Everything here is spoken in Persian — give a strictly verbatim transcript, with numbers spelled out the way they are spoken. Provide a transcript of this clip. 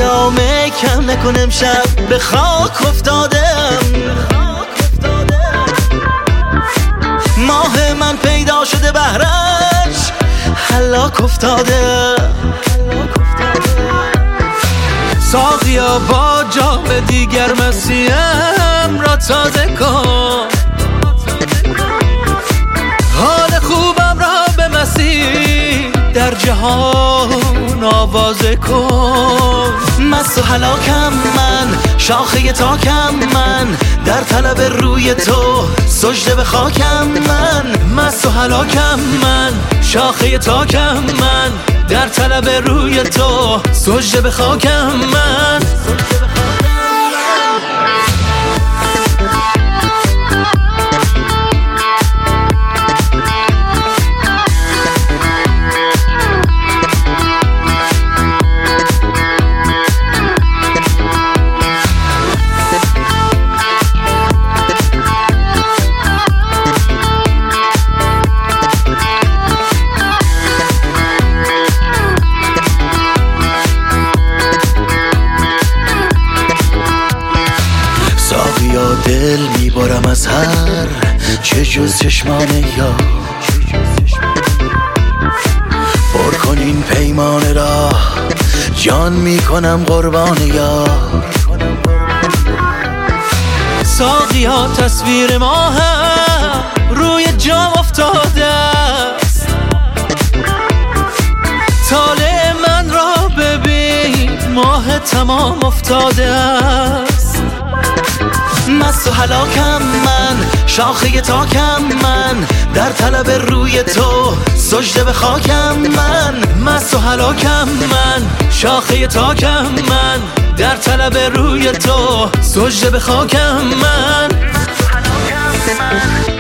جامه کم نکنم شب به خاک افتادم. ماه من پیدا شده بهرش هلاک افتاده. ساقیا با جام دیگر مسیم را تازه کن، حال خوبم را به مسیح در جهان آوازه کن. مست و هلاکم من، شاخه تاکم من، در طلب روی تو سجده به خاکم من. مست و هلاکم من، شاخه تاکم من، در طلب روی تو سجده به خاکم من. ساقیا دل میبارم از هر چه جز چشمان یا پر کن این پیمان را جان میکنم قربان یا. ساقیا تصویر ما هم روی جام افتاده است، طالع من را ببین ماه تمام افتاده است. مست و هلاکم من، شاخه تاکم من، در طلب روی تو سجده به خاکم من. مست و هلاکم من، شاخه تاکم من، در طلب روی تو سجده به خاکم من.